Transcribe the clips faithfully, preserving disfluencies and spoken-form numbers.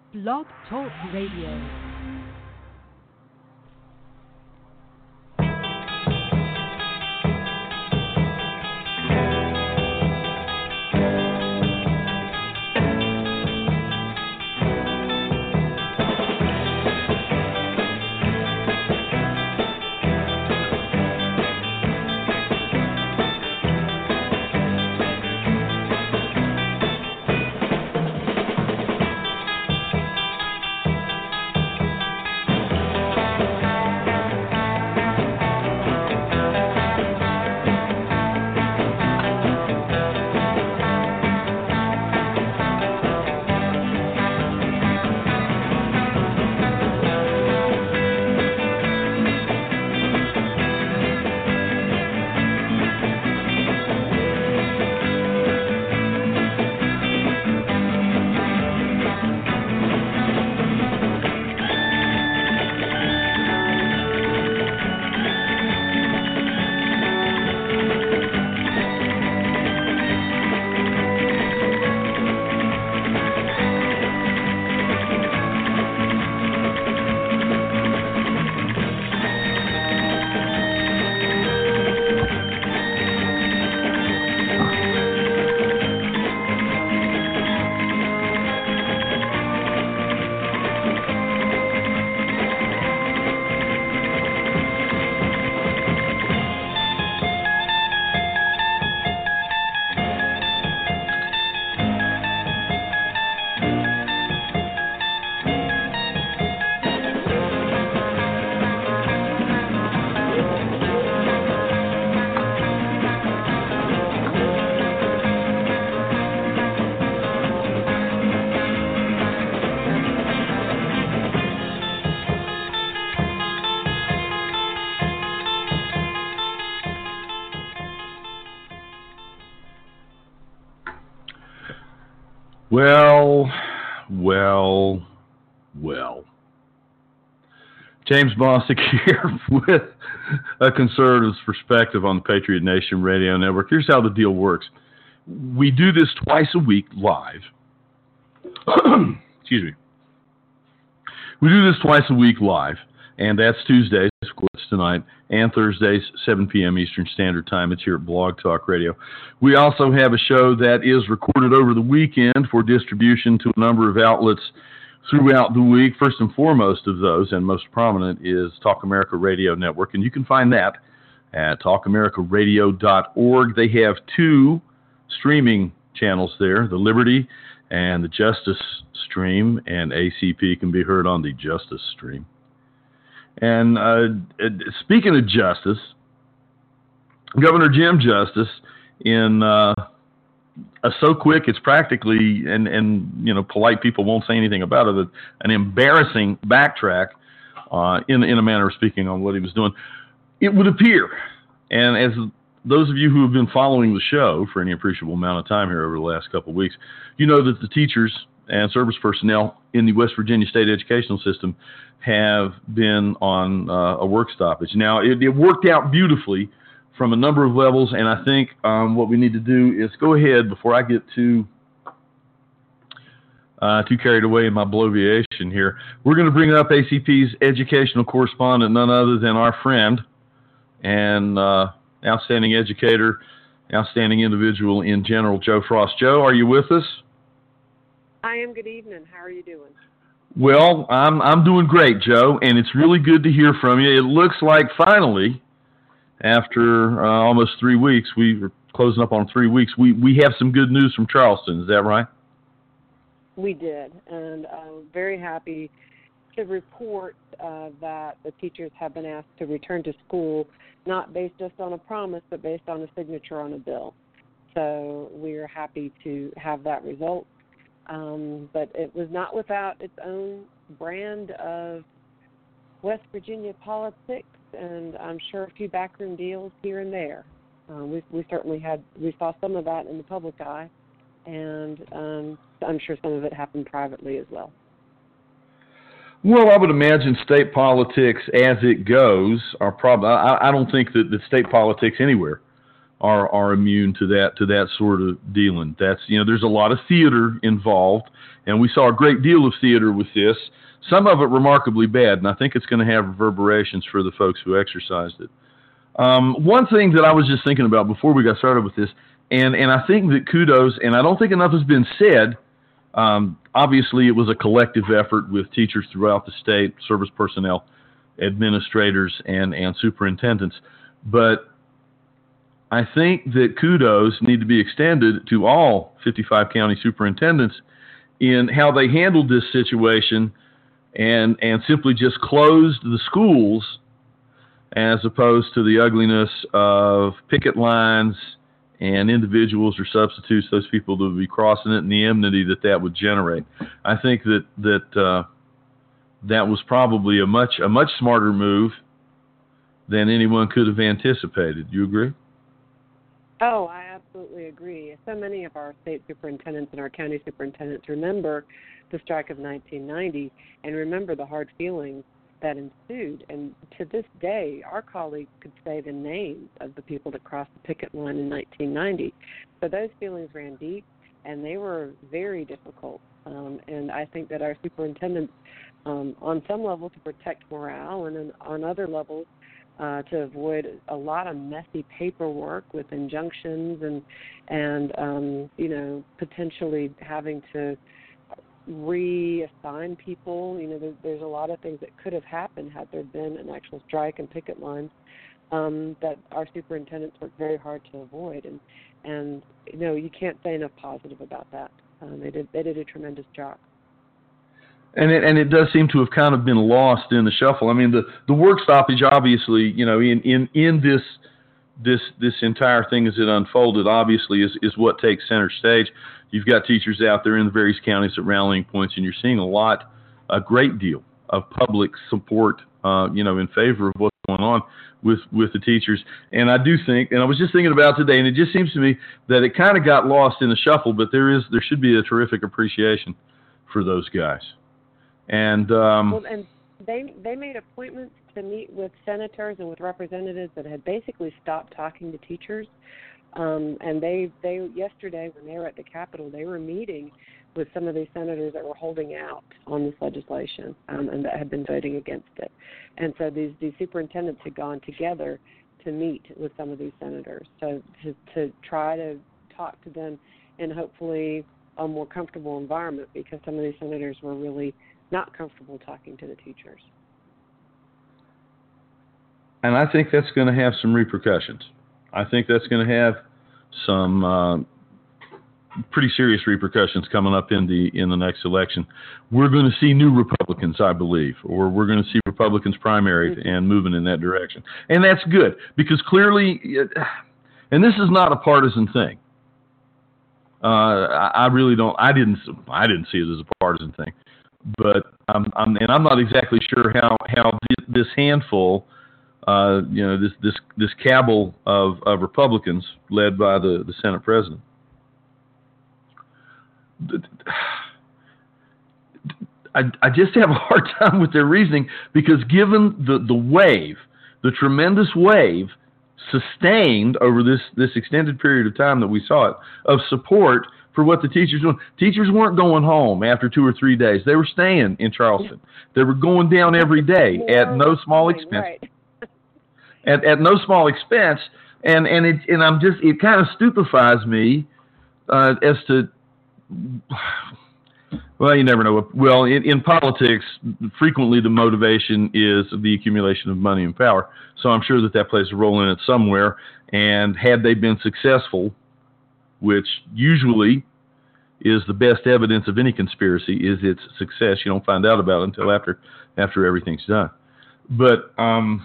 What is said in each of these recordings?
Blog Talk Radio. Well, well, well. James Bostic here with a conservative's perspective on the Patriot Nation Radio Network. Here's how the deal works. We do this twice a week live. Excuse me. We do this twice a week live, and that's Tuesdays, of course, tonight, and Thursdays, seven p.m. Eastern Standard Time. It's here at Blog Talk Radio. We also have a show that is recorded over the weekend for distribution to a number of outlets throughout the week. First and foremost of those, and most prominent, is Talk America Radio Network, and you can find that at talk america radio dot org. They have two streaming channels there, the Liberty and the Justice Stream, and A C P can be heard on the Justice Stream. And uh, speaking of justice, Governor Jim Justice, in uh, a so quick it's practically, and, and you know, polite people won't say anything about it, an embarrassing backtrack, uh, in in a manner of speaking, on what he was doing. It would appear, and as those of you who have been following the show for any appreciable amount of time here over the last couple of weeks, you know that the teachers and service personnel in the West Virginia state educational system have been on uh, a work stoppage. Now, it, it worked out beautifully from a number of levels, and I think um, what we need to do is go ahead, before I get too uh, too carried away in my bloviation here, we're going to bring up A C P's educational correspondent, none other than our friend and uh, outstanding educator, outstanding individual in general, Joe Frost. Joe, are you with us? I am. Good evening. How are you doing? Well, I'm I'm doing great, Joe, and it's really good to hear from you. It looks like finally, after uh, almost three weeks, we were closing up on three weeks, we, we have some good news from Charleston. Is that right? We did, and I'm very happy to report uh, that the teachers have been asked to return to school, not based just on a promise, but based on a signature on a bill. So we are happy to have that result. Um, but it was not without its own brand of West Virginia politics, and I'm sure a few backroom deals here and there. Uh, we, we certainly had, we saw some of that in the public eye, and um, I'm sure some of it happened privately as well. Well, I would imagine state politics, as it goes, are probably. I, I don't think that the state politics anywhere are are immune to that to that sort of dealing. That's you know, there's a lot of theater involved, and we saw a great deal of theater with this. Some of it remarkably bad, and I think it's going to have reverberations for the folks who exercised it. Um, one thing that I was just thinking about before we got started with this, and and I think that kudos, and I don't think enough has been said. Um, obviously, it was a collective effort with teachers throughout the state, service personnel, administrators, and and superintendents, but I think that kudos need to be extended to all fifty-five county superintendents in how they handled this situation and and simply just closed the schools as opposed to the ugliness of picket lines and individuals or substitutes, those people that would be crossing it, and the enmity that that would generate. I think that that uh, that was probably a much a much smarter move than anyone could have anticipated. You agree? Oh, I absolutely agree. So many of our state superintendents and our county superintendents remember the strike of nineteen ninety and remember the hard feelings that ensued. And to this day, our colleagues could say the names of the people that crossed the picket line in nineteen ninety. So those feelings ran deep, and they were very difficult. Um, and I think that our superintendents, um, on some level, to protect morale, and then on other levels, Uh, to avoid a lot of messy paperwork with injunctions and, and um, you know, potentially having to reassign people. You know, there, there's a lot of things that could have happened had there been an actual strike and picket lines um, that our superintendents worked very hard to avoid. And, and you know, you can't say enough positive about that. Um, they did they did a tremendous job. And it, and it does seem to have kind of been lost in the shuffle. I mean, the, the work stoppage, obviously, you know, in, in, in this this this entire thing as it unfolded, obviously, is, is what takes center stage. You've got teachers out there in the various counties at rallying points, and you're seeing a lot, a great deal of public support, uh, you know, in favor of what's going on with, with the teachers. And I do think, and I was just thinking about today, and it just seems to me that it kind of got lost in the shuffle, but there is there should be a terrific appreciation for those guys. And um, well, and they they made appointments to meet with senators and with representatives that had basically stopped talking to teachers. Um, and they they yesterday when they were at the Capitol, they were meeting with some of these senators that were holding out on this legislation um, and that had been voting against it. And so these these superintendents had gone together to meet with some of these senators, so to to try to talk to them in hopefully a more comfortable environment, because some of these senators were really not comfortable talking to the teachers. And I think that's going to have some repercussions. I think that's going to have some uh, pretty serious repercussions coming up in the in the next election. We're going to see new Republicans, I believe, or we're going to see Republicans primaried mm-hmm. and moving in that direction. And that's good, because clearly, and this is not a partisan thing. Uh, I, I really don't. I didn't. I didn't see it as a partisan thing. But I'm, I'm, and I'm not exactly sure how how this handful, uh, you know, this this this cabal of, of Republicans led by the, the Senate president. I I just have a hard time with their reasoning, because given the, the wave, the tremendous wave sustained over this this extended period of time that we saw it of support for what the teachers were doing. Teachers weren't going home after two or three days. They were staying in Charleston. They were going down every day at no small expense. Right. At at no small expense, and and it and I'm just it kind of stupefies me uh, as to, well, you never know. Well, in, in politics, frequently the motivation is the accumulation of money and power. So I'm sure that that plays a role in it somewhere. And had they been successful, which usually is the best evidence of any conspiracy, is its success. You don't find out about it until after after everything's done. But um,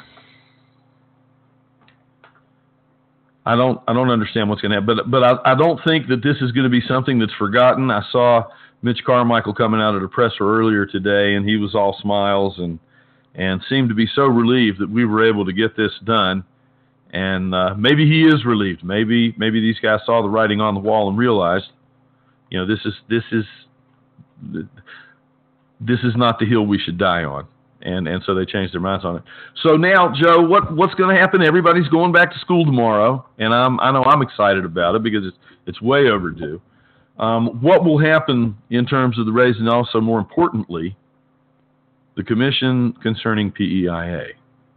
I don't I don't understand what's going to happen. But but I, I don't think that this is going to be something that's forgotten. I saw Mitch Carmichael coming out at a presser earlier today, and he was all smiles and and seemed to be so relieved that we were able to get this done. And uh, maybe he is relieved. Maybe maybe these guys saw the writing on the wall and realized, you know, this is this is this is not the hill we should die on. and and so they changed their minds on it. So now, Joe, what what's going to happen? Everybody's going back to school tomorrow, and I'm I know I'm excited about it because it's it's way overdue. Um, what will happen in terms of the raise, and also more importantly, the commission concerning P E I A?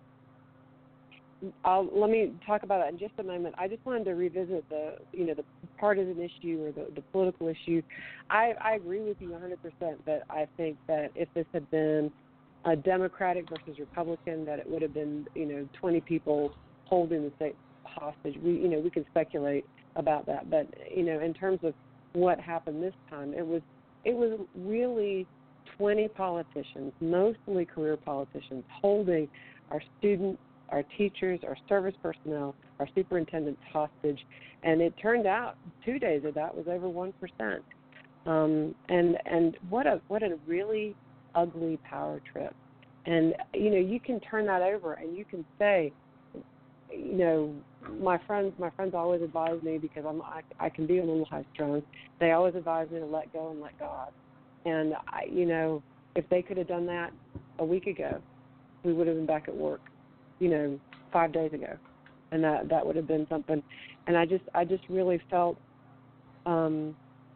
I'll, let me talk about that in just a moment. I just wanted to revisit the, you know, the partisan issue or the, the political issue. I, I agree with you one hundred percent, but I think that if this had been a Democratic versus Republican, that it would have been, you know, twenty people holding the state hostage. We, you know, we can speculate about that, but you know, in terms of what happened this time, it was, it was really twenty politicians, mostly career politicians, holding our students, our teachers, our service personnel, our superintendents hostage, and it turned out two days of that was over one percent. Um, and and what a what a really ugly power trip. And you know, you can turn that over and you can say, you know, my friends my friends always advise me, because I'm I, I can be a little high strung. They always advise me to let go and let God. And I, you know, if they could have done that a week ago, we would have been back at work, you know, five days ago, and that, that would have been something. And I just I just really felt um,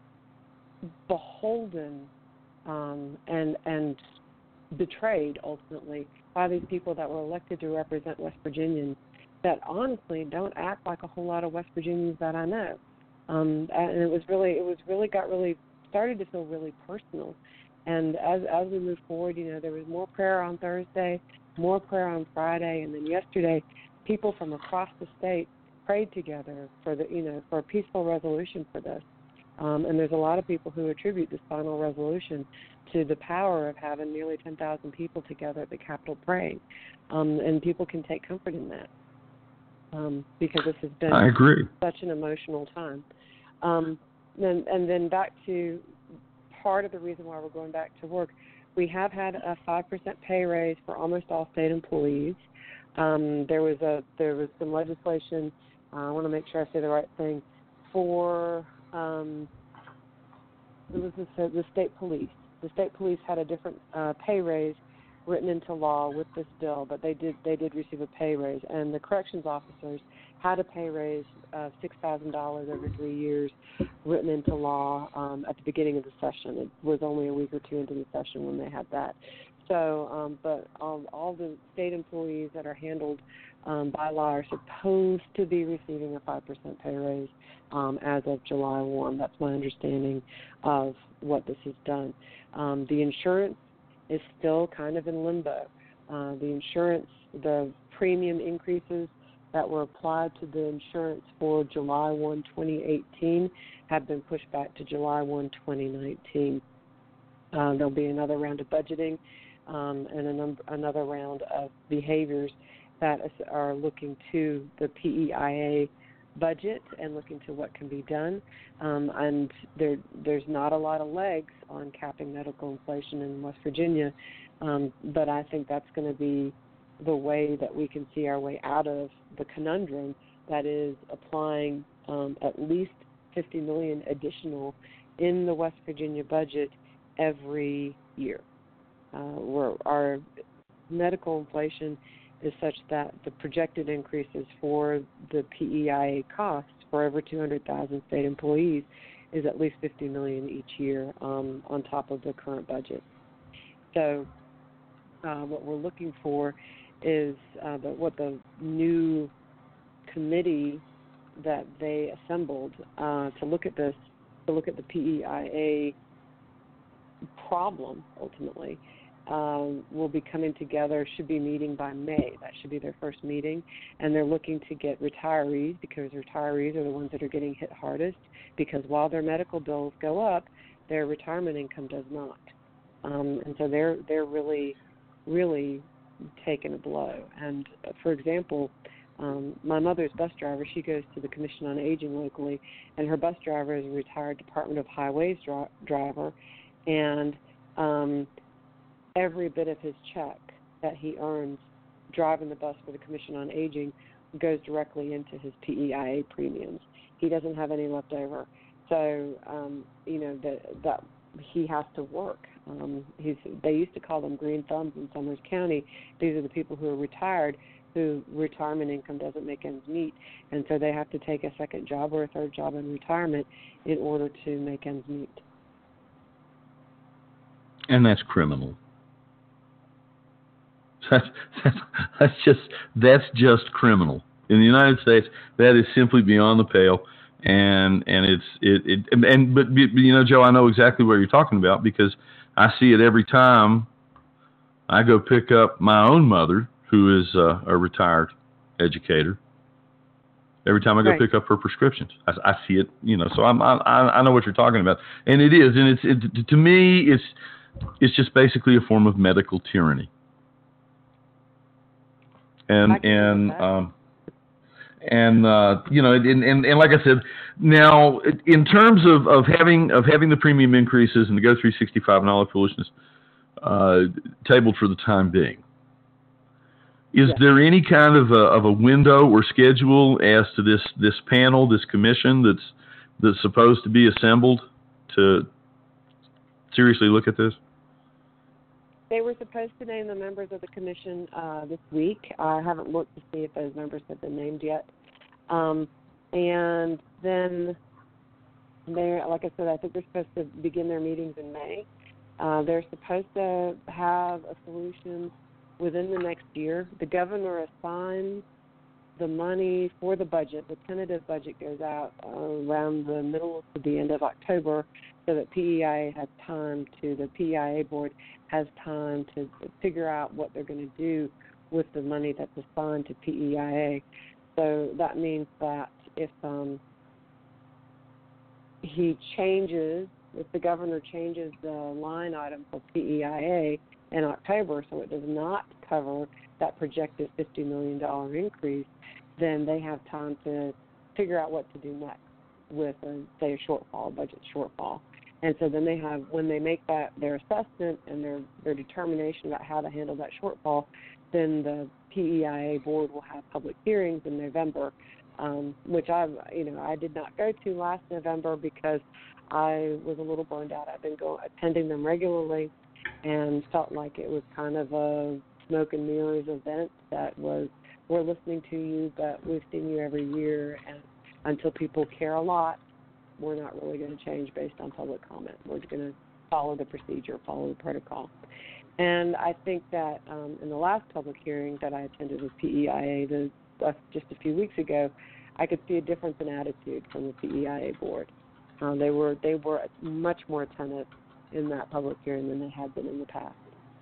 beholden um, and and betrayed ultimately by these people that were elected to represent West Virginians that honestly don't act like a whole lot of West Virginians that I know. Um, and it was really it was really got really started to feel really personal. And as as we move forward, you know, there was more prayer on Thursday, more prayer on Friday, and then yesterday, people from across the state prayed together for the, you know, for a peaceful resolution for this. Um, and there's a lot of people who attribute this final resolution to the power of having nearly ten thousand people together at the Capitol praying. Um, and people can take comfort in that um, because this has been I agree. such an emotional time. Um, and, and then back to part of the reason why we're going back to work. We have had a five percent pay raise for almost all state employees. Um, there was a there was some legislation. Uh, I want to make sure I say the right thing. For um, it was the, the state police. The state police had a different uh, pay raise written into law with this bill, but they did they did receive a pay raise. And the corrections officers had a pay raise of six thousand dollars over three years written into law um, at the beginning of the session. It was only a week or two into the session when they had that. So, um, but all, all the state employees that are handled um, by law are supposed to be receiving a five percent pay raise um, as of July first. That's my understanding of what this has done. Um, the insurance is still kind of in limbo. Uh, the insurance, the premium increases that were applied to the insurance for July first, twenty eighteen have been pushed back to July first, twenty nineteen. Uh, there'll be another round of budgeting um, and a num- another round of behaviors that are looking to the P E I A budget and looking to what can be done. Um, and there, there's not a lot of legs on capping medical inflation in West Virginia, um, but I think that's going to be the way that we can see our way out of the conundrum that is applying um, at least fifty million dollars additional in the West Virginia budget every year. Uh, where our medical inflation is such that the projected increases for the P E I A costs for over two hundred thousand state employees is at least fifty million dollars each year um, on top of the current budget. So uh, what we're looking for is uh, the, what the new committee that they assembled uh, to look at this, to look at the P E I A problem ultimately, um, will be coming together, should be meeting by May. That should be their first meeting. And they're looking to get retirees, because retirees are the ones that are getting hit hardest, because while their medical bills go up, their retirement income does not. Um, and so they're they're really, really taking a blow. And uh, for example, um, my mother's bus driver, she goes to the Commission on Aging locally, and her bus driver is a retired Department of Highways dri- driver, and um, every bit of his check that he earns driving the bus for the Commission on Aging goes directly into his P E I A premiums. He doesn't have any left over. So, um, you know, that, that he has to work Um, he's, they used to call them green thumbs in Summers County. These are the people who are retired, whose retirement income doesn't make ends meet, and so they have to take a second job or a third job in retirement in order to make ends meet. And that's criminal. That's, that's, that's just that's just criminal. In the United States, that is simply beyond the pale, and and it's it, it and, and but you know, Joe, I know exactly what you're talking about because I see it every time I go pick up my own mother, who is uh, a retired educator. Every time I go right. pick up her prescriptions, I, I see it. You know, so I'm, I I know what you're talking about, and it is, and it's it, to me, it's it's just basically a form of medical tyranny. And and um, and uh, you know, and, and and like I said, now in terms of, of having of having the premium increases and the Go three sixty-five and all that foolishness uh, tabled for the time being, is yes. there any kind of a, of a window or schedule as to this this panel, this commission that's that's supposed to be assembled to seriously look at this? They were supposed to name the members of the commission uh, this week. I haven't looked to see if those members have been named yet. Um, and then, they're, like I said, I think they're supposed to begin their meetings in May. Uh, they're supposed to have a solution within the next year. The governor assigns the money for the budget. The tentative budget goes out uh, around the middle to the end of October, so that P E I A has time to, the P E I A board has time to figure out what they're going to do with the money that's assigned to P E I A. So that means that if um, he changes, if the governor changes the line item for P E I A in October so it does not cover that projected fifty million dollars increase, then they have time to figure out what to do next with, a, say, a shortfall, a budget shortfall. And so then they have, when they make that their assessment and their, their determination about how to handle that shortfall, then the P E I A board will have public hearings in November, um, which I, you know, I did not go to last November because I was a little burned out. I've been go, attending them regularly and felt like it was kind of a smoke and mirrors event that was, we're listening to you, but we've seen you every year, and until people care a lot, we're not really going to change based on public comment. We're going to follow the procedure, follow the protocol. And I think that um, in the last public hearing that I attended with P E I A the, uh, just a few weeks ago, I could see a difference in attitude from the P E I A board. Uh, they were they were much more attentive in that public hearing than they had been in the past.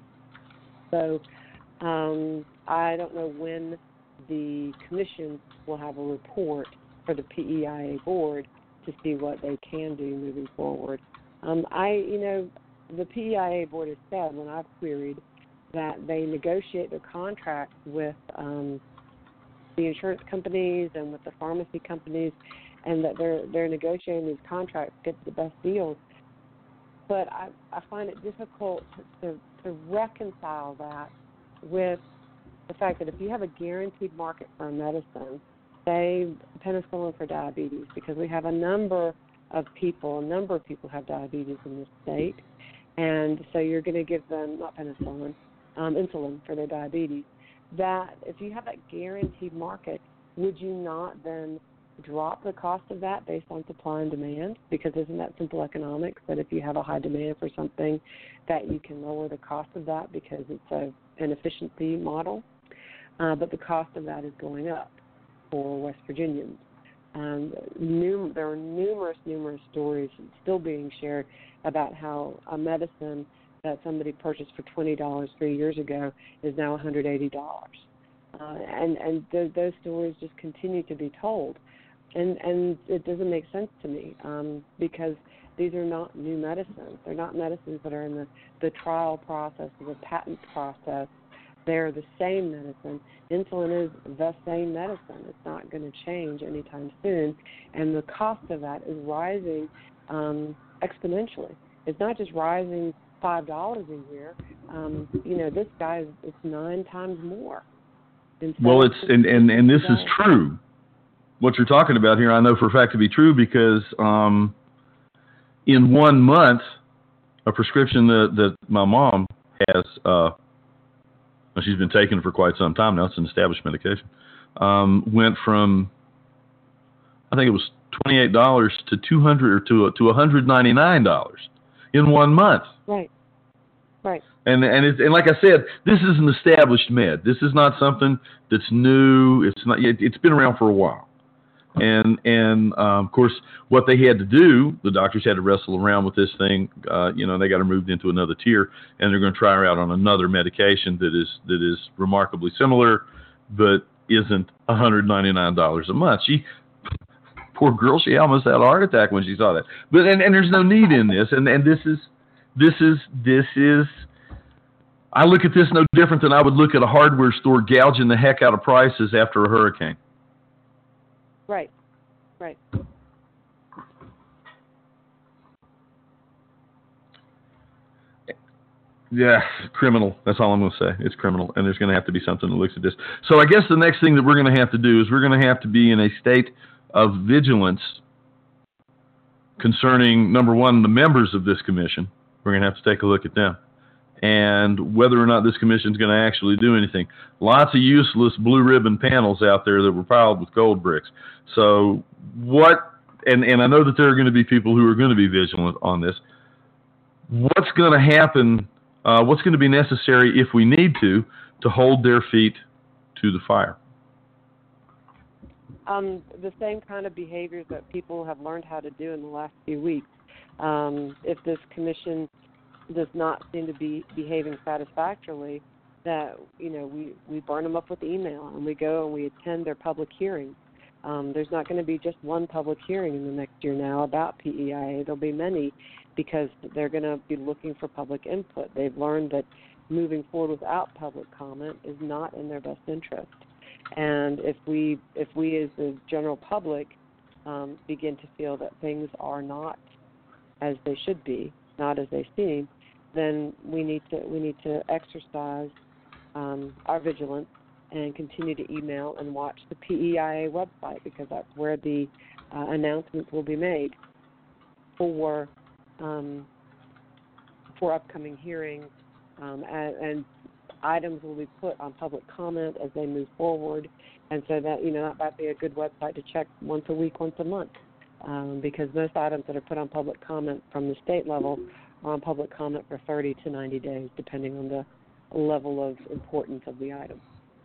So um, I don't know when the commission will have a report for the P E I A board to see what they can do moving forward. Um, I, you know, the P E I A board has said when I've queried that they negotiate their contracts with um, the insurance companies and with the pharmacy companies, and that they're they're negotiating these contracts to get the best deals. But I, I find it difficult to, to reconcile that with the fact that if you have a guaranteed market for a medicine, say penicillin for diabetes, because we have a number of people, a number of people have diabetes in this state, and so you're going to give them, not penicillin, um, insulin for their diabetes, that if you have that guaranteed market, would you not then drop the cost of that based on supply and demand? Because isn't that simple economics, that if you have a high demand for something, that you can lower the cost of that because it's a, an efficiency model? Uh, but the cost of that is going up for West Virginians. Um, num- there are numerous, numerous stories still being shared about how a medicine that somebody purchased for twenty dollars three years ago is now one hundred eighty dollars. Uh, and and th- those stories just continue to be told. And, and it doesn't make sense to me um, because these are not new medicines. They're not medicines that are in the, the trial process or the patent process. They're the same medicine. Insulin is the same medicine. It's not going to change anytime soon. And the cost of that is rising um, exponentially. It's not just rising five dollars a year. Um, you know, this guy, is, it's nine times more. And so well, it's, and, and, and this is true. What you're talking about here, I know for a fact to be true because um, in one month, a prescription that, that my mom has, uh, well, she's been taking it for quite some time now. It's an established medication. Um, went from, I think it was twenty-eight dollars to two hundred or to to one hundred ninety-nine dollars in one month. Right. Right. And and it's, and like I said, this is an established med. This is not something that's new. It's not. It, it's been around for a while. And and um, of course, what they had to do, the doctors had to wrestle around with this thing. Uh, you know, they got her moved into another tier, and they're going to try her out on another medication that is that is remarkably similar, but isn't one hundred ninety-nine dollars a month. She, poor girl, she almost had a heart attack when she saw that. But and, and there's no need in this. And and this is this is this is. I look at this no different than I would look at a hardware store gouging the heck out of prices after a hurricane. Right, right. Yeah, criminal. That's all I'm going to say. It's criminal, and there's going to have to be something that looks at this. So I guess the next thing that we're going to have to do is we're going to have to be in a state of vigilance concerning, number one, the members of this commission. We're going to have to take a look at them and whether or not this commission is going to actually do anything. Lots of useless blue ribbon panels out there that were piled with gold bricks. So what, and, and I know that there are going to be people who are going to be vigilant on this. What's going to happen, uh, what's going to be necessary if we need to, to hold their feet to the fire? Um, the same kind of behaviors that people have learned how to do in the last few weeks. Um, if this commission does not seem to be behaving satisfactorily, that, you know, we, we burn them up with email and we go and we attend their public hearings. Um, there's not going to be just one public hearing in the next year now about P E I A. There'll be many because they're going to be looking for public input. They've learned that moving forward without public comment is not in their best interest. And if we, if we as the general public um, begin to feel that things are not as they should be, not as they seem, then we need to we need to exercise um, our vigilance and continue to email and watch the P E I A website, because that's where the uh, announcements will be made for um, for upcoming hearings, um, and, and items will be put on public comment as they move forward. And so that, you know, that might be a good website to check once a week, once a month, um, because most items that are put on public comment from the state level are on public comment for thirty to ninety days, depending on the level of importance of the item.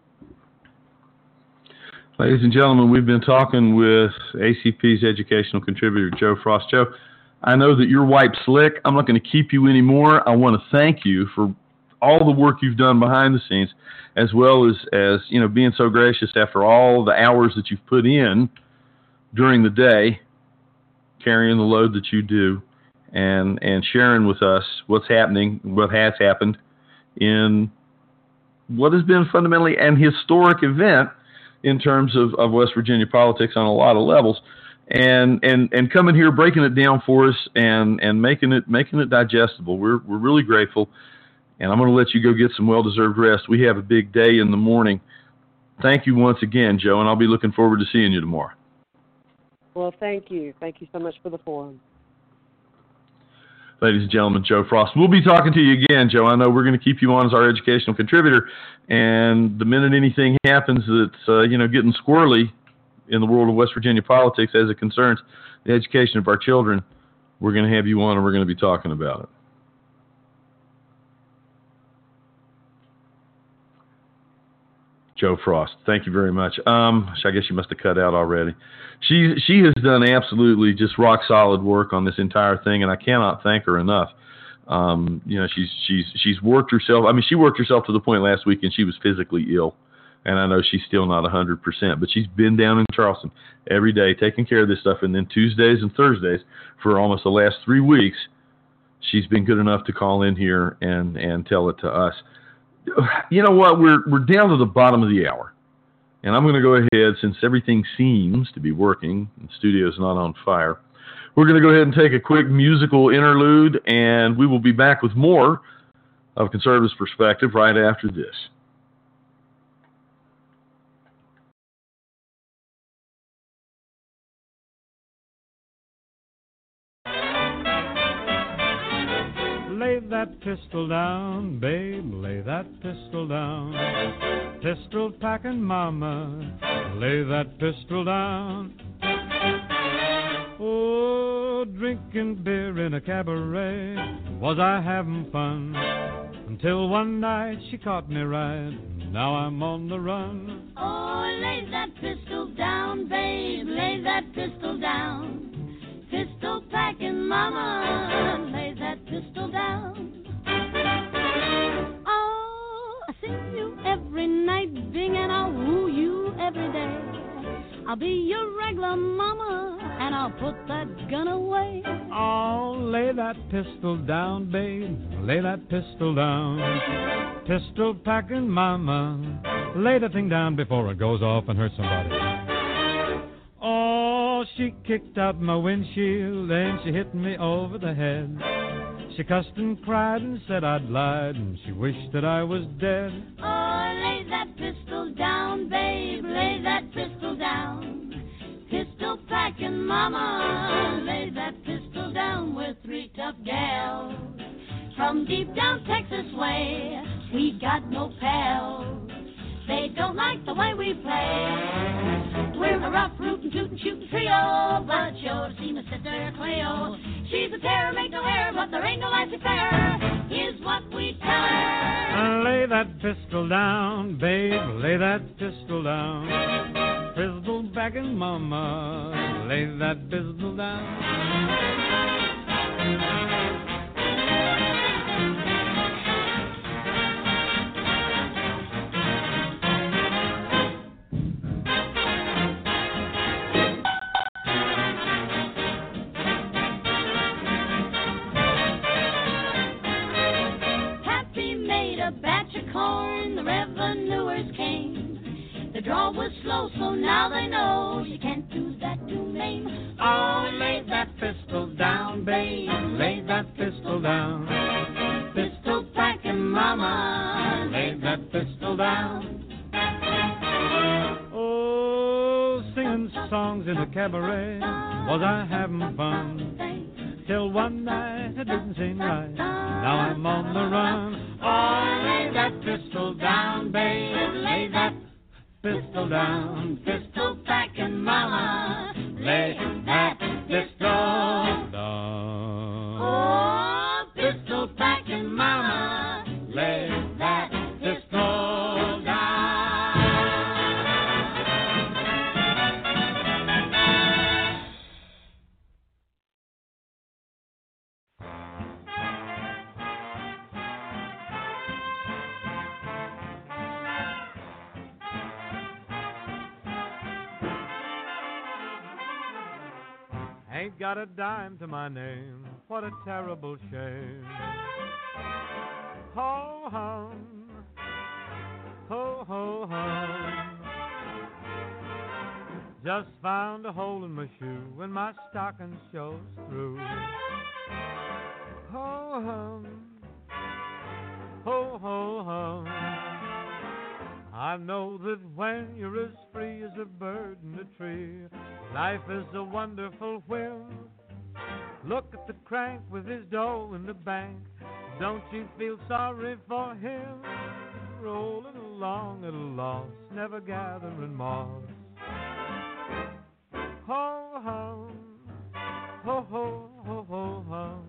Ladies and gentlemen, we've been talking with A C P's educational contributor, Joe Frost. Joe, I know that you're wiped slick. I'm not going to keep you anymore. I want to thank you for all the work you've done behind the scenes, as well as, as you know, being so gracious after all the hours that you've put in during the day, carrying the load that you do, and and sharing with us what's happening, what has happened in what has been fundamentally an historic event in terms of, of West Virginia politics on a lot of levels, and and and coming here, breaking it down for us, and and making it making it digestible. We're we're really grateful, and I'm going to let you go get some well-deserved rest. We have a big day in the morning. Thank you once again, Joe, and I'll be looking forward to seeing you tomorrow. Well, thank you. Thank you so much for the forum. Ladies and gentlemen, Joe Frost. We'll be talking to you again, Joe. I know we're going to keep you on as our educational contributor, and the minute anything happens that's uh, you know, getting squirrely in the world of West Virginia politics as it concerns the education of our children, we're going to have you on and we're going to be talking about it. Joe Frost, thank you very much. Um, I guess you must have cut out already. She she has done absolutely just rock solid work on this entire thing, and I cannot thank her enough. Um, you know, she's she's she's worked herself. I mean, she worked herself to the point last week, and she was physically ill, and I know she's still not one hundred percent, but she's been down in Charleston every day taking care of this stuff, and then Tuesdays and Thursdays for almost the last three weeks, she's been good enough to call in here and and tell it to us. You know what? We're we're down to the bottom of the hour, and I'm going to go ahead, since everything seems to be working, and the studio's not on fire. We're going to go ahead and take a quick musical interlude, and we will be back with more of Conservatives' Perspective right after this. pistol down, babe, lay that pistol down. Pistol packing mama, lay that pistol down. Oh, drinking beer in a cabaret, was I having fun? Until one night she caught me right, now I'm on the run. Oh, lay that pistol down, babe, lay that pistol down. Pistol packing mama, lay that pistol down. Oh, I see you every night, Bing, and I'll woo you every day. I'll be your regular mama, and I'll put that gun away. Oh, lay that pistol down, babe, lay that pistol down. Pistol packing mama, lay the thing down before it goes off and hurts somebody. Oh, she kicked out my windshield and she hit me over the head. She cussed and cried and said I'd lied, and she wished that I was dead. Oh, lay that pistol down, babe, lay that pistol down. Pistol packing mama, lay that pistol down. We're three tough gals from deep down Texas way. We got no pals. They don't like the way we play. We're a rough, rootin', tootin', shootin' trio, but sure to see my sister Cleo. She's a terror, make no error, but there ain't no lasting fair. Here's what we tell her. Lay that pistol down, babe, lay that pistol down. Pistol backing mama, lay that pistol down. Corn, the revenuers came. The draw was slow, so now they know you can't do that to Maine. Oh, lay that pistol down, babe, lay that pistol down. Pistol packing mama, lay that pistol down. Oh, singing songs in a cabaret, was I having fun? Till one night it didn't seem right, now I'm on the run. Oh, lay that pistol down, babe, lay that pistol down. Pistol packing mama, lay that pistol down. Oh, pistol packing mama, lay that pistol down. Ain't got a dime to my name, what a terrible shame. Ho hum, ho ho hum. Just found a hole in my shoe and my stocking shows through. Ho hum, ho ho hum. I know that when you're as free as a bird in a tree, life is a wonderful whim. Look at the crank with his dough in the bank. Don't you feel sorry for him? Rolling along at a loss, never gathering moss. Ho hum, ho ho ho ho hum.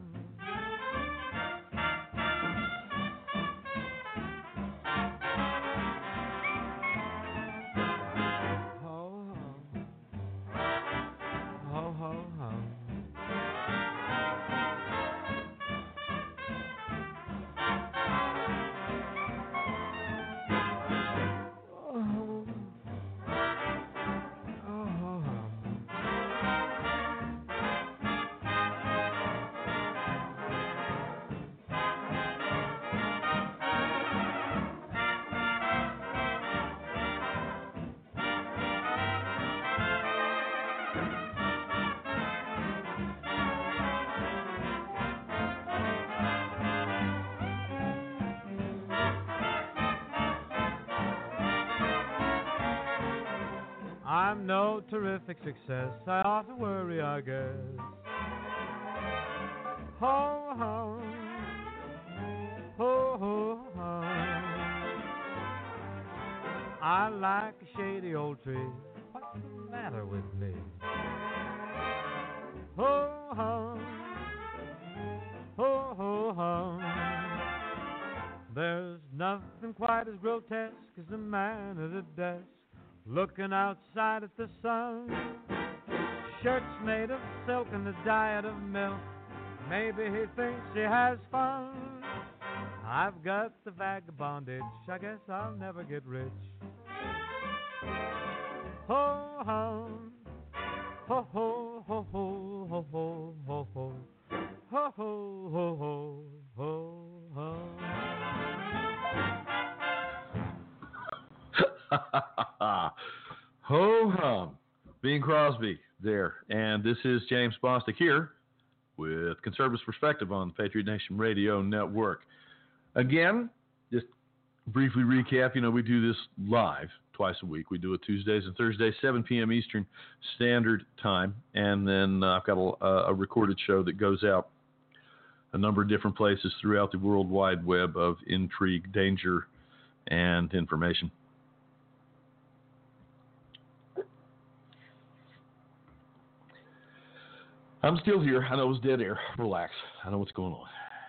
I'm no terrific success, I ought to worry, I guess. Ho hum, Ho, ho, hum. I like a shady old tree. What's the matter with me? Ho, hum. Ho, ho, hum. There's nothing quite as grotesque as a man at a desk looking outside at the sun. Shirts made of silk and a diet of milk. Maybe he thinks he has fun. I've got the vagabond itch. I guess I'll never get rich. Ho hum, ho ho ho ho ho ho ho ho ho ho ho ho ho ho. Ho hum, Bing Crosby there, and this is James Bostic here with Conservatives Perspective on the Patriot Nation Radio Network. Again, just briefly recap, you know, we do this live twice a week. We do it Tuesdays and Thursdays, seven p.m. Eastern Standard Time, and then uh, I've got a, a recorded show that goes out a number of different places throughout the World Wide Web of intrigue, danger, and information. I'm still here. I know it was dead air. Relax. I know what's going on.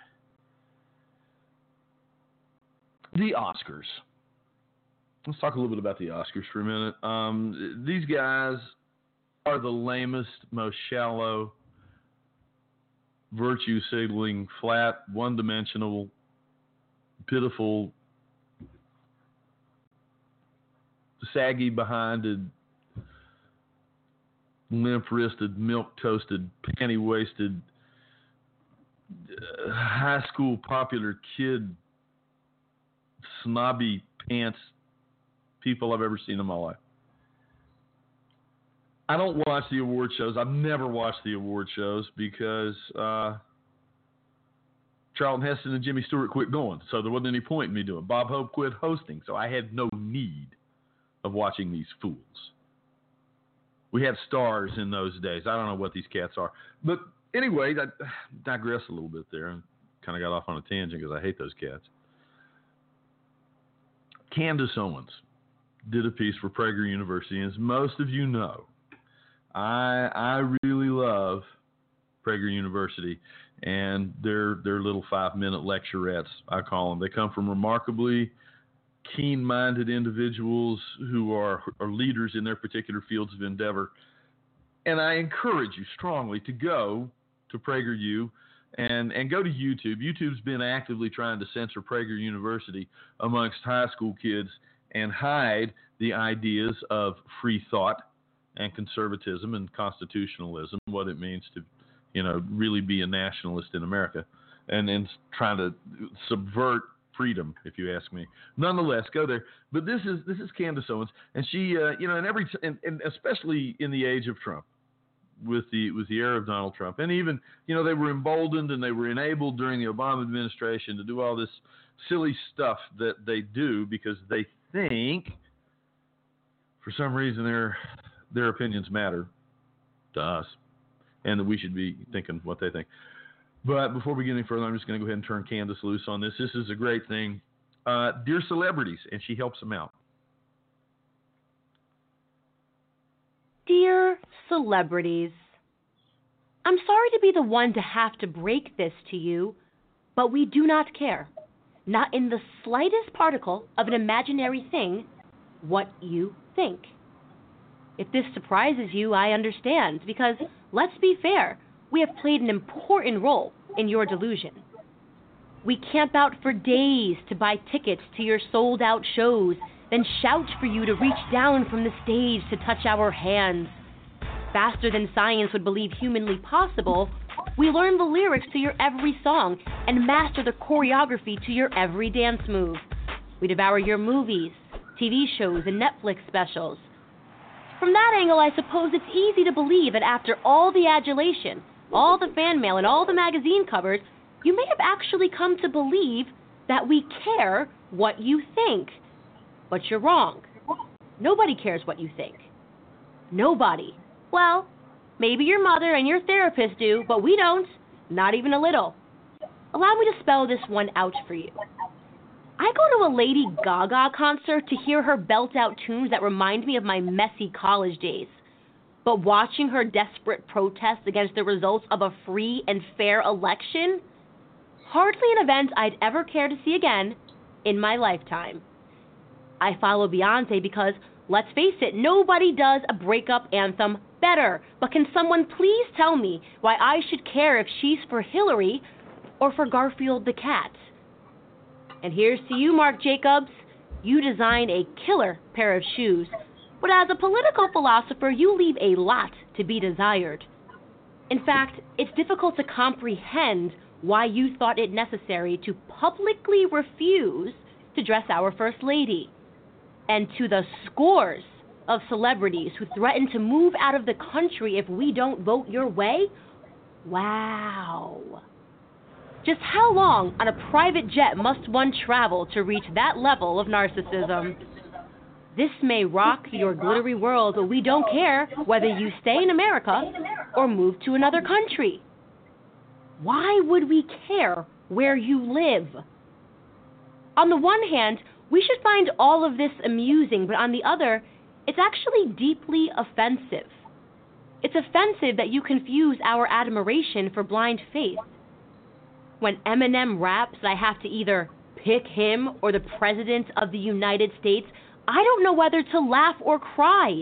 The Oscars. Let's talk a little bit about the Oscars for a minute. Um, these guys are the lamest, most shallow, virtue signaling, flat, one-dimensional, pitiful, saggy-behind, limp-wristed, milk-toasted, panty-waisted, uh, high school popular kid, snobby pants people I've ever seen in my life. I don't watch the award shows. I've never watched the award shows because uh, Charlton Heston and Jimmy Stewart quit going, so there wasn't any point in me doing it. Bob Hope quit hosting, so I had no need of watching these fools. We had stars in those days. I don't know what these cats are. But anyway, I digress a little bit there and kind of got off on a tangent because I hate those cats. Candace Owens did a piece for Prager University, and as most of you know, I I really love Prager University and their their little five-minute lecturettes, I call them. They come from remarkably keen-minded individuals who are, are leaders in their particular fields of endeavor. And I encourage you strongly to go to PragerU and, and go to YouTube. YouTube's been actively trying to censor Prager University amongst high school kids and hide the ideas of free thought and conservatism and constitutionalism, what it means to, you know, really be a nationalist in America, and, and trying to subvert freedom, if you ask me. Nonetheless, go there. But this is this is Candace Owens, and she, uh, you know, and every, and, and especially in the age of Trump, with the with the era of Donald Trump, and even, you know, they were emboldened and they were enabled during the Obama administration to do all this silly stuff that they do because they think, for some reason, their their opinions matter to us, and that we should be thinking what they think. But before we get any further, I'm just going to go ahead and turn Candace loose on this. This is a great thing. Uh, Dear Celebrities, and she helps them out. Dear celebrities, I'm sorry to be the one to have to break this to you, but we do not care, not in the slightest particle of an imaginary thing, what you think. If this surprises you, I understand, because let's be fair, we have played an important role in your delusion. We camp out for days to buy tickets to your sold-out shows, then shout for you to reach down from the stage to touch our hands. Faster than science would believe humanly possible, we learn the lyrics to your every song and master the choreography to your every dance move. We devour your movies, T V shows, and Netflix specials. From that angle, I suppose it's easy to believe that after all the adulation, all the fan mail, and all the magazine covers, you may have actually come to believe that we care what you think. But you're wrong. Nobody cares what you think. Nobody. Well, maybe your mother and your therapist do, but we don't. Not even a little. allow me to spell this one out for you. I go to a Lady Gaga concert to hear her belt out tunes that remind me of my messy college days. But watching her desperate protest against the results of a free and fair election, hardly an event I'd ever care to see again in my lifetime. I follow Beyonce because, let's face it, nobody does a breakup anthem better. But can someone please tell me why I should care if she's for Hillary or for Garfield the cat? And here's to you, Marc Jacobs. You design a killer pair of shoes, but as a political philosopher, you leave a lot to be desired. In fact, it's difficult to comprehend why you thought it necessary to publicly refuse to dress our First Lady. And to the scores of celebrities who threaten to move out of the country if we don't vote your way, wow. Just how long on a private jet must one travel to reach that level of narcissism? This may rock your glittery world, but we don't care whether you stay in America or move to another country. Why would we care where you live? On the one hand, we should find all of this amusing, but on the other, it's actually deeply offensive. It's offensive that you confuse our admiration for blind faith. When Eminem raps that I have to either pick him or the President of the United States, I don't know whether to laugh or cry.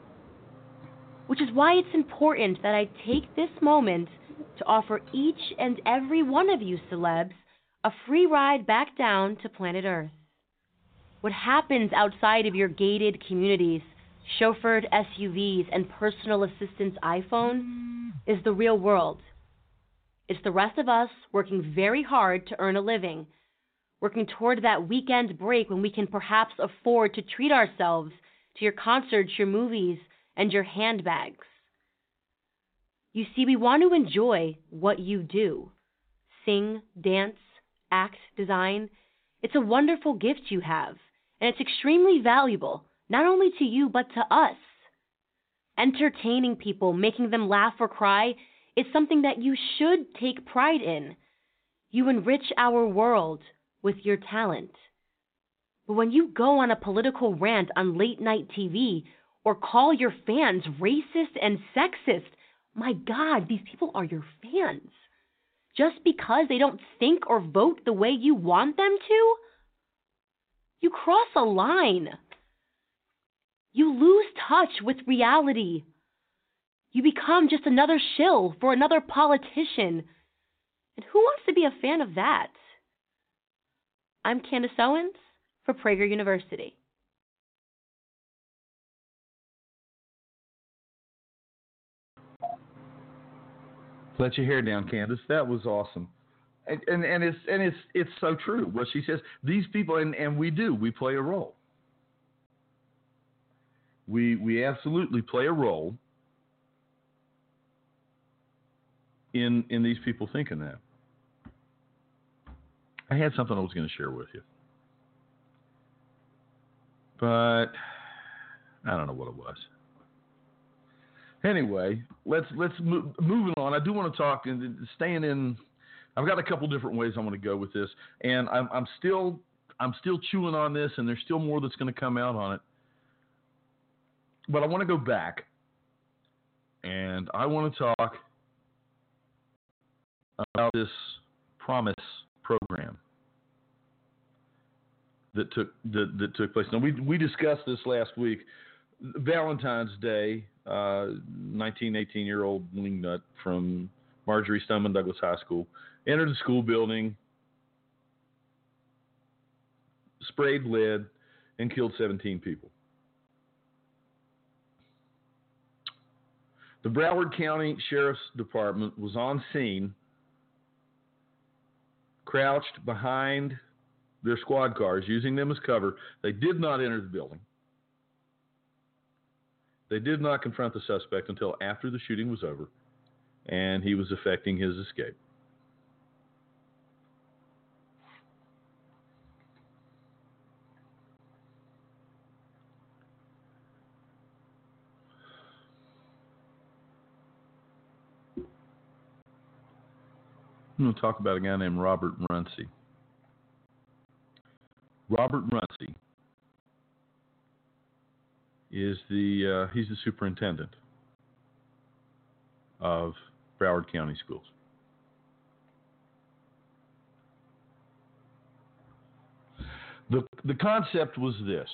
Which is why it's important that I take this moment to offer each and every one of you celebs a free ride back down to planet Earth. What happens outside of your gated communities, chauffeured S U Vs, and personal assistance iPhone is the real world. It's the rest of us working very hard to earn a living, working toward that weekend break when we can perhaps afford to treat ourselves to your concerts, your movies, and your handbags. You see, we want to enjoy what you do. Sing, dance, act, design. It's a wonderful gift you have, and it's extremely valuable, not only to you, but to us. Entertaining people, making them laugh or cry, is something that you should take pride in. You enrich our world with your talent. But when you go on a political rant on late night T V or call your fans racist and sexist, my God, these people are your fans. Just because they don't think or vote the way you want them to? You cross a line. You lose touch with reality. You become just another shill for another politician. And who wants to be a fan of that? I'm Candace Owens for Prager University. Let your hair down, Candace. That was awesome. And, and and it's and it's it's so true what she says. These people, and, and we do, we play a role. We we absolutely play a role in in these people thinking that. I had something I was going to share with you, but I don't know what it was. Anyway, let's let's move moving on. I do want to talk and staying in. I've got a couple different ways I want to go with this, and I'm, I'm still I'm still chewing on this, and there's still more that's going to come out on it. But I want to go back, and I want to talk about this Promise program that took that, that took place. Now we we discussed this last week. Valentine's Day, uh, nineteen, eighteen-year-old wingnut from Marjory Stoneman Douglas High School entered the school building, sprayed lead, and killed seventeen people. The Broward County Sheriff's Department was on scene, crouched behind their squad cars, using them as cover. They did not enter the building. They did not confront the suspect until after the shooting was over, and he was effecting his escape. I'm going to talk about a guy named Robert Runcie. Robert Runcie is the uh, he's the superintendent of Broward County Schools. The the concept was this.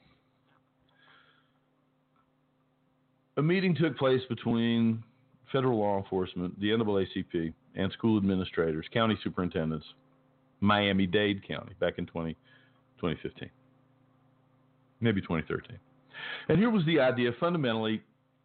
A meeting took place between federal law enforcement, the N double A C P, and school administrators, county superintendents, Miami-Dade County, back in twenty fifteen, maybe twenty thirteen. And here was the idea, fundamentally,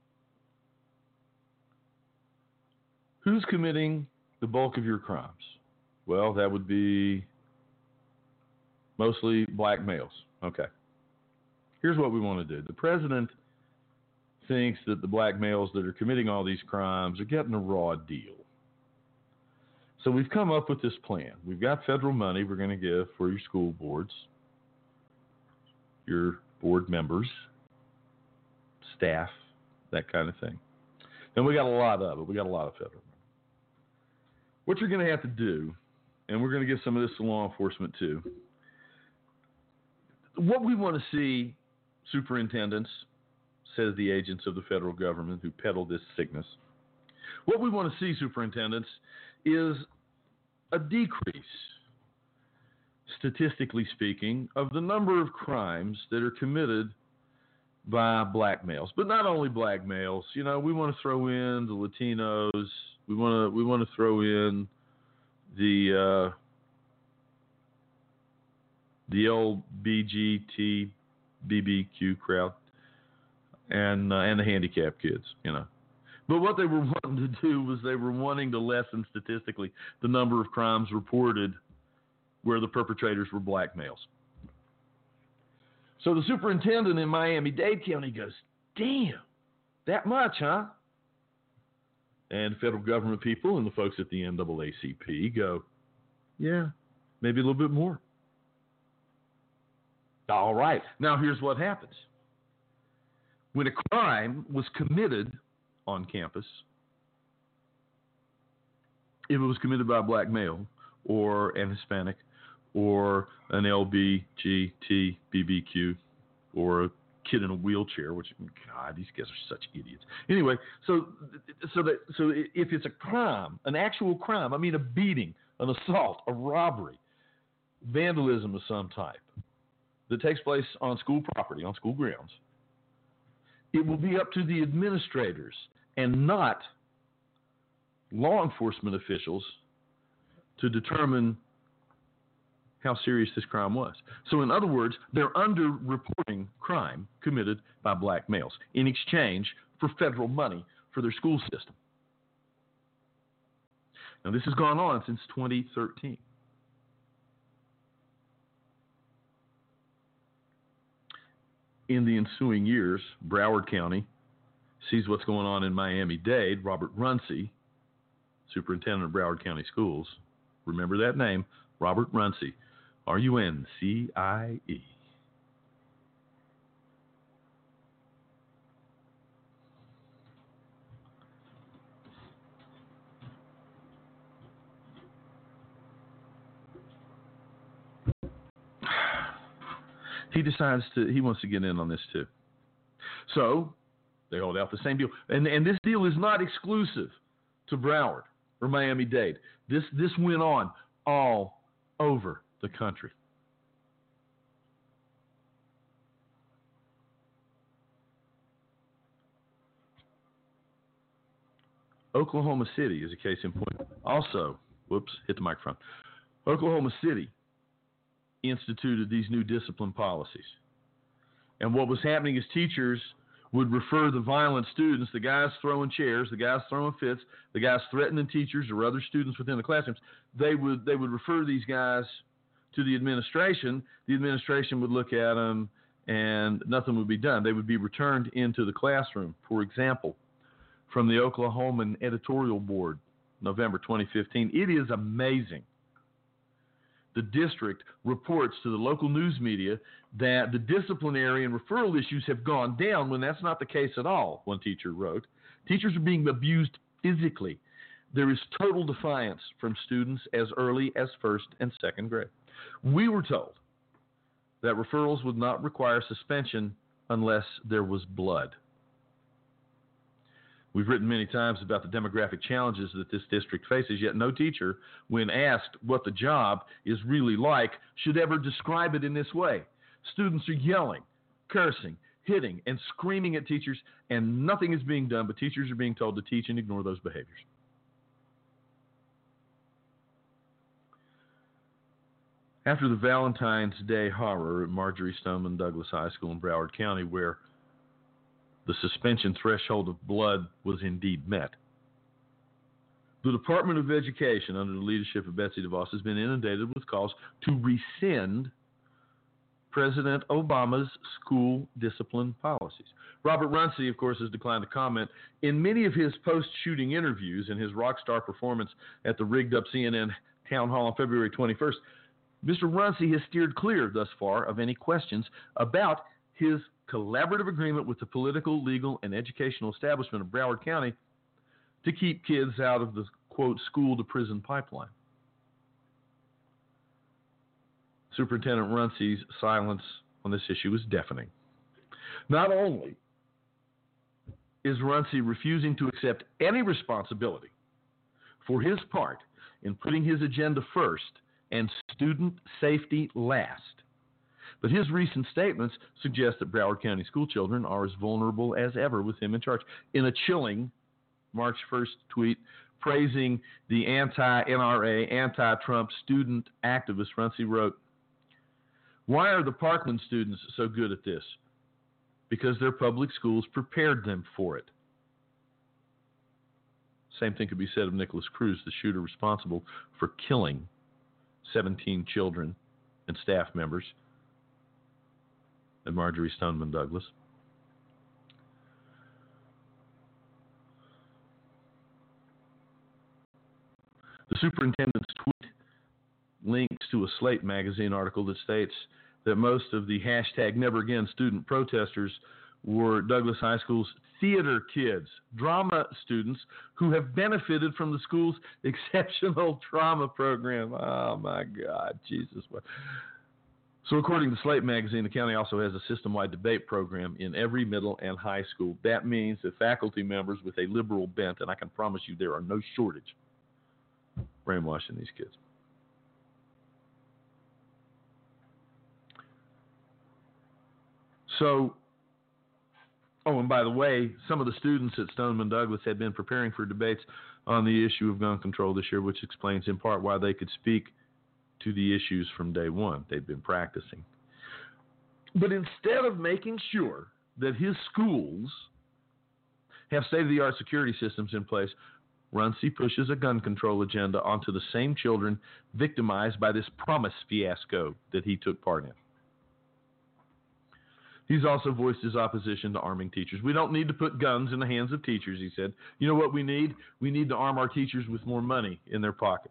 who's committing the bulk of your crimes? Well, that would be mostly black males. Okay. Here's what we want to do. The president thinks that the black males that are committing all these crimes are getting a raw deal. So we've come up with this plan. We've got federal money we're going to give for your school boards, your board members, staff, that kind of thing. And we got a lot of it. We got a lot of federal money. What you're going to have to do, and we're going to give some of this to law enforcement too, what we want to see, superintendents, says the agents of the federal government who peddle this sickness, what we want to see, superintendents, is a decrease, statistically speaking, of the number of crimes that are committed by black males. But not only black males. You know, we want to throw in the Latinos. We want to we want to throw in the uh, the L B G T B B Q crowd and uh, and the handicapped kids. You know. But what they were wanting to do was they were wanting to lessen statistically the number of crimes reported where the perpetrators were black males. So the superintendent in Miami-Dade County goes, damn, that much, huh? And federal government people and the folks at the N double A C P go, yeah, maybe a little bit more. All right. Now here's what happens. When a crime was committed on campus, if it was committed by a black male or an Hispanic or an L B G T B B Q or a kid in a wheelchair, which, God, these guys are such idiots. Anyway, so so that so if it's a crime, an actual crime, I mean a beating, an assault, a robbery, vandalism of some type that takes place on school property, on school grounds, it will be up to the administrators and not law enforcement officials to determine how serious this crime was. So in other words, they're underreporting crime committed by black males in exchange for federal money for their school system. Now this has gone on since twenty thirteen. In the ensuing years, Broward County sees what's going on in Miami-Dade. Robert Runcie, superintendent of Broward County Schools, remember that name, Robert Runcie, R U N C I E. He decides to, he wants to get in on this too. So they hold out the same deal. And, and this deal is not exclusive to Broward or Miami-Dade. This, this went on all over the country. Oklahoma City is a case in point. Also, whoops, hit the microphone. Oklahoma City instituted these new discipline policies. And what was happening is teachers would refer the violent students, the guys throwing chairs, the guys throwing fits, the guys threatening teachers or other students within the classrooms, they would they would refer these guys to the administration. The administration would look at them and nothing would be done. They would be returned into the classroom. For example, from the Oklahoman Editorial Board, November twenty fifteen, it is amazing. The district reports to the local news media that the disciplinary and referral issues have gone down when that's not the case at all, one teacher wrote. Teachers are being abused physically. There is total defiance from students as early as first and second grade. We were told that referrals would not require suspension unless there was blood. We've written many times about the demographic challenges that this district faces, yet no teacher, when asked what the job is really like, should ever describe it in this way. Students are yelling, cursing, hitting, and screaming at teachers, and nothing is being done, but teachers are being told to teach and ignore those behaviors. After the Valentine's Day horror at Marjory Stoneman Douglas High School in Broward County, where the suspension threshold of blood was indeed met, the Department of Education, under the leadership of Betsy DeVos, has been inundated with calls to rescind President Obama's school discipline policies. Robert Runcie, of course, has declined to comment. In many of his post-shooting interviews and his rock star performance at the rigged-up C N N town hall on February twenty-first, Mister Runcie has steered clear thus far of any questions about his collaborative agreement with the political, legal, and educational establishment of Broward County to keep kids out of the, quote, school-to-prison pipeline. Superintendent Runcie's silence on this issue is deafening. Not only is Runcie refusing to accept any responsibility for his part in putting his agenda first and student safety last, but his recent statements suggest that Broward County school children are as vulnerable as ever with him in charge. In a chilling March first tweet praising the anti-N R A, anti-Trump student activist, Runcie wrote, "Why are the Parkland students so good at this? Because their public schools prepared them for it." Same thing could be said of Nicholas Cruz, the shooter responsible for killing seventeen children and staff members at Marjory Stoneman Douglas. The superintendent's tweet links to a Slate magazine article that states that most of the hashtag Never Again student protesters were Douglas High School's theater kids, drama students who have benefited from the school's exceptional trauma program. Oh, my God, Jesus. So according to Slate magazine, the county also has a system-wide debate program in every middle and high school. That means that faculty members with a liberal bent, and I can promise you there are no shortage, brainwashing these kids. So, oh, and by the way, some of the students at Stoneman Douglas had been preparing for debates on the issue of gun control this year, which explains in part why they could speak to the issues from day one. They'd been practicing. But instead of making sure that his schools have state-of-the-art security systems in place, Runcie pushes a gun control agenda onto the same children victimized by this promise fiasco that he took part in. He's also voiced his opposition to arming teachers. We don't need to put guns in the hands of teachers, he said. You know what we need? We need to arm our teachers with more money in their pocket.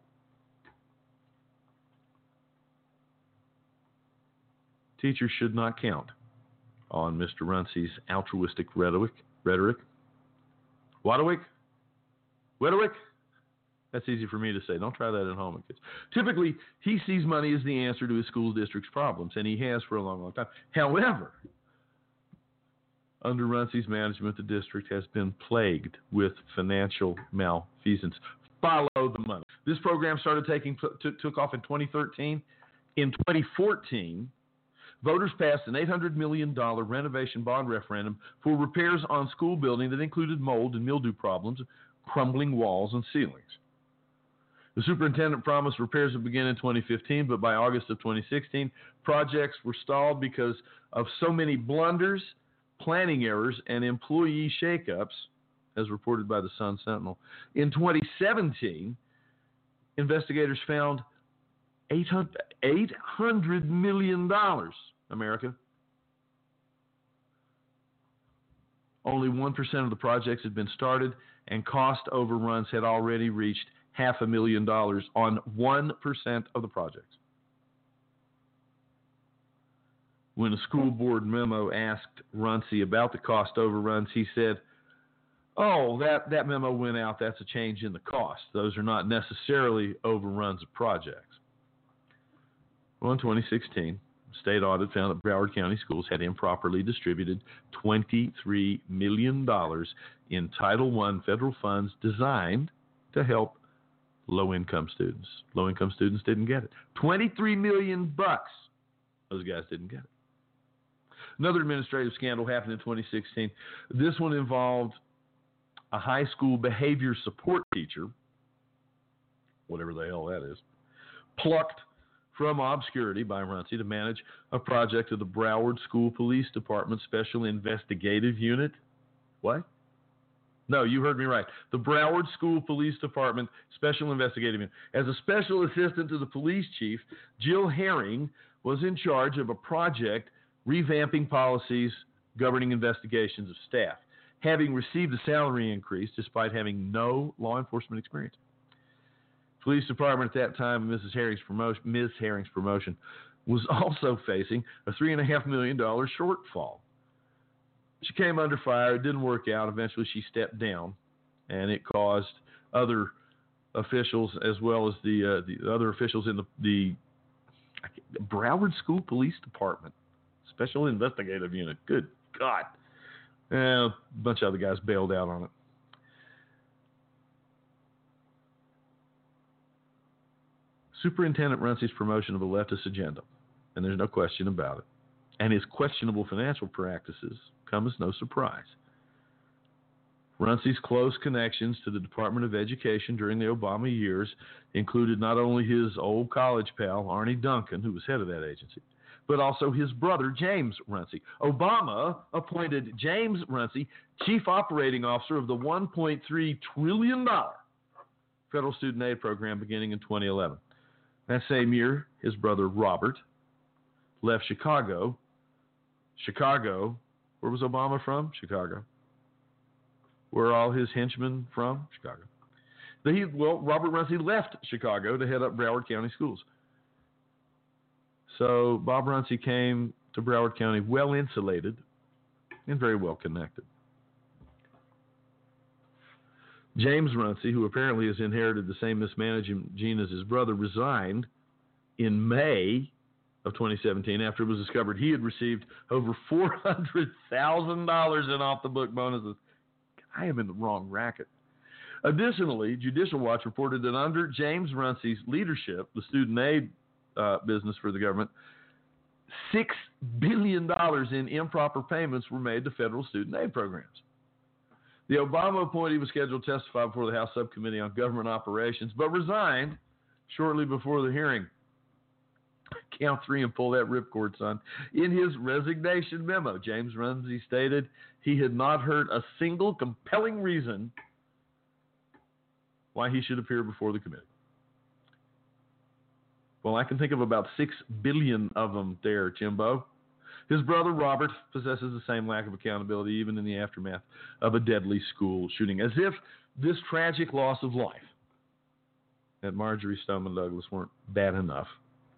Teachers should not count on Mister Runcie's altruistic rhetoric. Rhetoric. Wadowik? Wedowik? That's easy for me to say. Don't try that at home, kids. Typically, he sees money as the answer to his school district's problems, and he has for a long, long time. However, under Runcie's management, the district has been plagued with financial malfeasance. Follow the money. This program started taking t- took off in twenty thirteen. In twenty fourteen, voters passed an eight hundred million dollars renovation bond referendum for repairs on school building that included mold and mildew problems, crumbling walls and ceilings. The superintendent promised repairs would begin in twenty fifteen, but by August of twenty sixteen, projects were stalled because of so many blunders, planning errors, and employee shakeups, as reported by the Sun Sentinel. In twenty seventeen, investigators found eight hundred million dollars, America. Only one percent of the projects had been started, and cost overruns had already reached half a million dollars on one percent of the projects. When a school board memo asked Runcie about the cost overruns, he said, Oh, that, that memo went out. That's a change in the cost. Those are not necessarily overruns of projects. Well, in twenty sixteen, state audit found that Broward County schools had improperly distributed twenty-three million dollars in Title one federal funds designed to help low-income students. Low-income students didn't get it. twenty-three million bucks. Those guys didn't get it. Another administrative scandal happened in twenty sixteen. This one involved a high school behavior support teacher, whatever the hell that is, plucked from obscurity by Runcie to manage a project of the Broward School Police Department Special Investigative Unit. What? No, you heard me right. The Broward School Police Department Special Investigative Unit. As a special assistant to the police chief, Jill Herring was in charge of a project revamping policies governing investigations of staff, having received a salary increase despite having no law enforcement experience. Police department at that time, Missus Herring's promotion, Miz Herring's promotion, was also facing a three and a half million dollar shortfall. She came under fire. It didn't work out. Eventually, she stepped down, and it caused other officials, as well as the uh, the other officials in the the Broward School Police Department Special Investigative Unit. Good God, uh, a bunch of other guys bailed out on it. Superintendent Runcie's promotion of a leftist agenda, and there's no question about it, and his questionable financial practices come as no surprise. Runcie's close connections to the Department of Education during the Obama years included not only his old college pal, Arnie Duncan, who was head of that agency, but also his brother, James Runcie. Obama appointed James Runcie chief operating officer of the one point three trillion dollars federal student aid program beginning in twenty eleven. That same year, his brother Robert left Chicago. Chicago, where was Obama from? Chicago. Where are all his henchmen from? Chicago. He, well, Robert Runcie left Chicago to head up Broward County schools. So Bob Runcie came to Broward County well insulated and very well connected. James Runcie, who apparently has inherited the same mismanagement gene as his brother, resigned in May of twenty seventeen after it was discovered he had received over four hundred thousand dollars in off-the-book bonuses. I am in the wrong racket. Additionally, Judicial Watch reported that under James Runcie's leadership, the student aid uh, business for the government, six billion dollars in improper payments were made to federal student aid programs. The Obama appointee was scheduled to testify before the House Subcommittee on Government Operations, but resigned shortly before the hearing. Count three and pull that ripcord, son. In his resignation memo, James Runcie stated he had not heard a single compelling reason why he should appear before the committee. Well, I can think of about six billion of them there, Jimbo. His brother Robert possesses the same lack of accountability even in the aftermath of a deadly school shooting, as if this tragic loss of life at Marjory Stoneman Douglas weren't bad enough.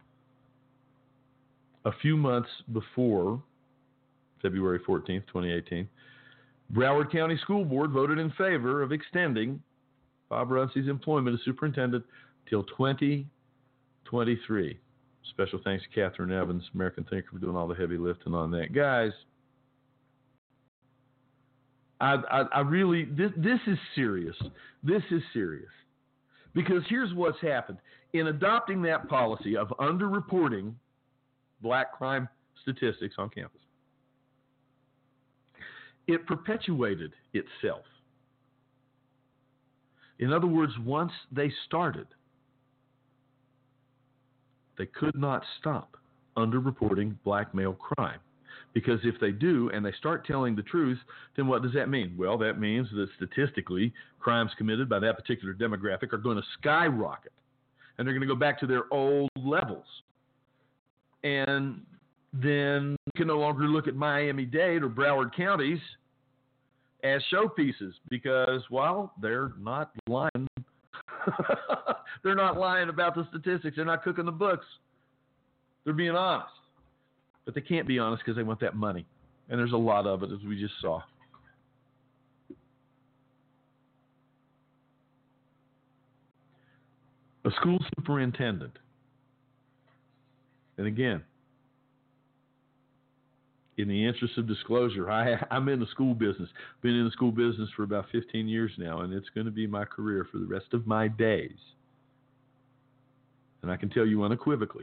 A few months before February fourteenth, twenty eighteen, Broward County School Board voted in favor of extending Bob Runcie's employment as superintendent till twenty twenty-three. Special thanks to Catherine Evans, American Thinker, for doing all the heavy lifting on that. Guys, I, I, I really, this, this is serious. This is serious. Because here's what's happened. In adopting that policy of underreporting black crime statistics on campus, it perpetuated itself. In other words, once they started, they could not stop underreporting black male crime. Because if they do and they start telling the truth, then what does that mean? Well, that means that statistically, crimes committed by that particular demographic are going to skyrocket. And they're going to go back to their old levels. And then you can no longer look at Miami-Dade or Broward counties as showpieces because, well, they're not lying. They're not lying about the statistics. They're not cooking the books. They're being honest. But they can't be honest because they want that money. And there's a lot of it, as we just saw. A school superintendent, and again, in the interest of disclosure, I, I'm in the school business. Been in the school business for about fifteen years now, and it's going to be my career for the rest of my days. And I can tell you unequivocally,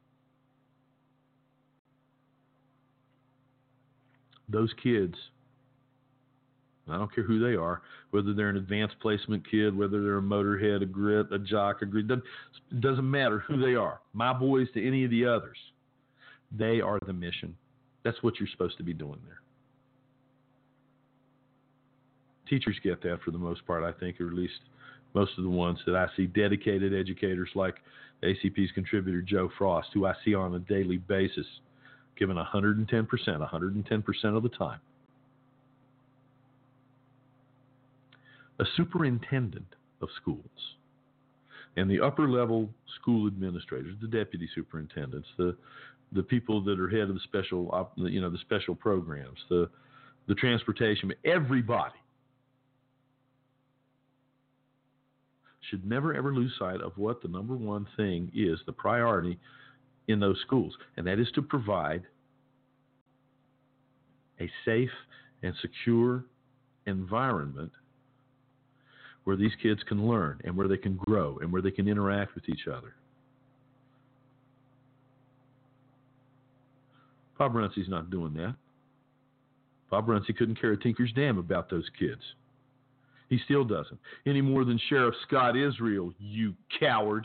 those kids, I don't care who they are, whether they're an advanced placement kid, whether they're a motorhead, a grit, a jock, a grit, it doesn't matter who they are. My boys to any of the others, they are the mission. That's what you're supposed to be doing there. Teachers get that for the most part, I think, or at least most of the ones that I see. Dedicated educators like A C P's contributor Joe Frost, who I see on a daily basis, giving one hundred ten percent, one hundred ten percent of the time. A superintendent of schools and the upper level school administrators, the deputy superintendents, the the people that are head of the special, you know, the special programs, the the transportation, everybody should never ever lose sight of what the number one thing is, the priority in those schools, and that is to provide a safe and secure environment where these kids can learn and where they can grow and where they can interact with each other. Bob Runcy's not doing that. Bob Runcy couldn't care a tinker's damn about those kids. He still doesn't. Any more than Sheriff Scott Israel, you coward.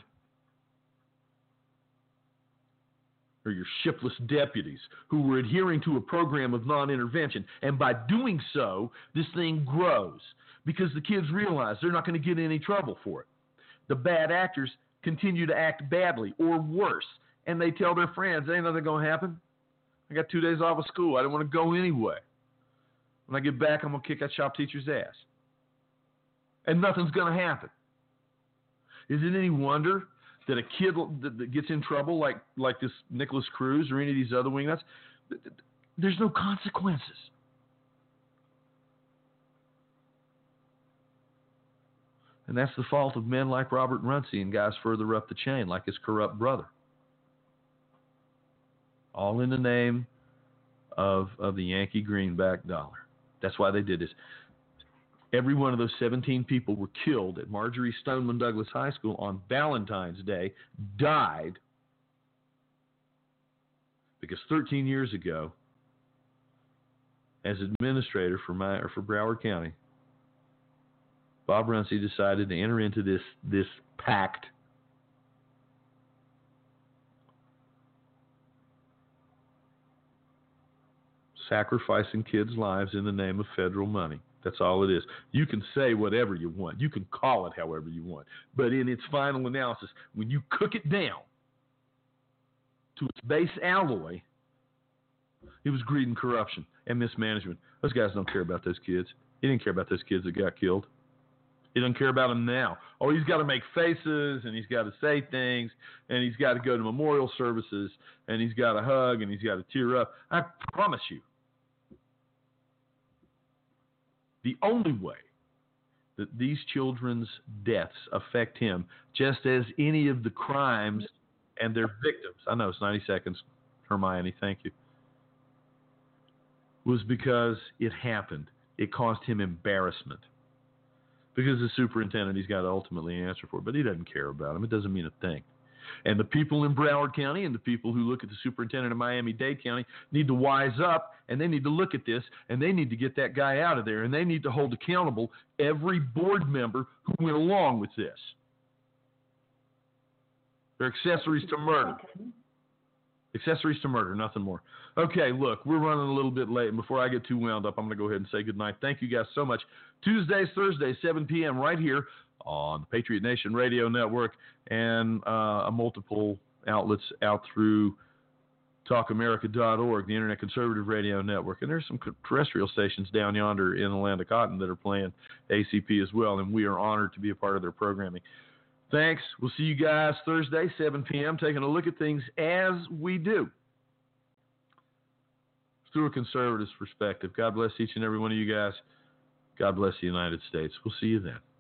Or your shiftless deputies who were adhering to a program of non-intervention. And by doing so, this thing grows because the kids realize they're not going to get in any trouble for it. The bad actors continue to act badly or worse, and they tell their friends, ain't nothing going to happen. I got two days off of school. I didn't want to go anyway. When I get back, I'm going to kick that shop teacher's ass. And nothing's going to happen. Is it any wonder that a kid that gets in trouble like, like this Nicholas Cruz or any of these other wingnuts, there's no consequences? And that's the fault of men like Robert Runcy and guys further up the chain, like his corrupt brother. All in the name of, of the Yankee greenback dollar. That's why they did this. Every one of those seventeen people were killed at Marjorie Stoneman Douglas High School on Valentine's Day, died because thirteen years ago, as administrator for my or for Broward County, Bob Runcy decided to enter into this this pact sacrificing kids' lives in the name of federal money. That's all it is. You can say whatever you want. You can call it however you want. But in its final analysis, when you cook it down to its base alloy, it was greed and corruption and mismanagement. Those guys don't care about those kids. He didn't care about those kids that got killed. He doesn't care about them now. Oh, he's got to make faces, and he's got to say things, and he's got to go to memorial services, and he's got to hug, and he's got to tear up. I promise you, the only way that these children's deaths affect him, just as any of the crimes and their victims, I know it's ninety seconds, Hermione, thank you, was because it happened. It caused him embarrassment. Because the superintendent, he's got to ultimately answer for it, but he doesn't care about him. It doesn't mean a thing. And the people in Broward County and the people who look at the superintendent of Miami-Dade County need to wise up, and they need to look at this, and they need to get that guy out of there, and they need to hold accountable every board member who went along with this. They're accessories to murder. Accessories to murder, nothing more. Okay, look, we're running a little bit late, and before I get too wound up, I'm going to go ahead and say goodnight. Thank you guys so much. Tuesdays, Thursdays, seven p.m. right here on the Patriot Nation Radio Network and uh, multiple outlets out through talk america dot org, the Internet Conservative Radio Network. And there's some terrestrial stations down yonder in the land of cotton that are playing A C P as well, and we are honored to be a part of their programming. Thanks. We'll see you guys Thursday, seven p.m., taking a look at things as we do through a conservative's perspective. God bless each and every one of you guys. God bless the United States. We'll see you then.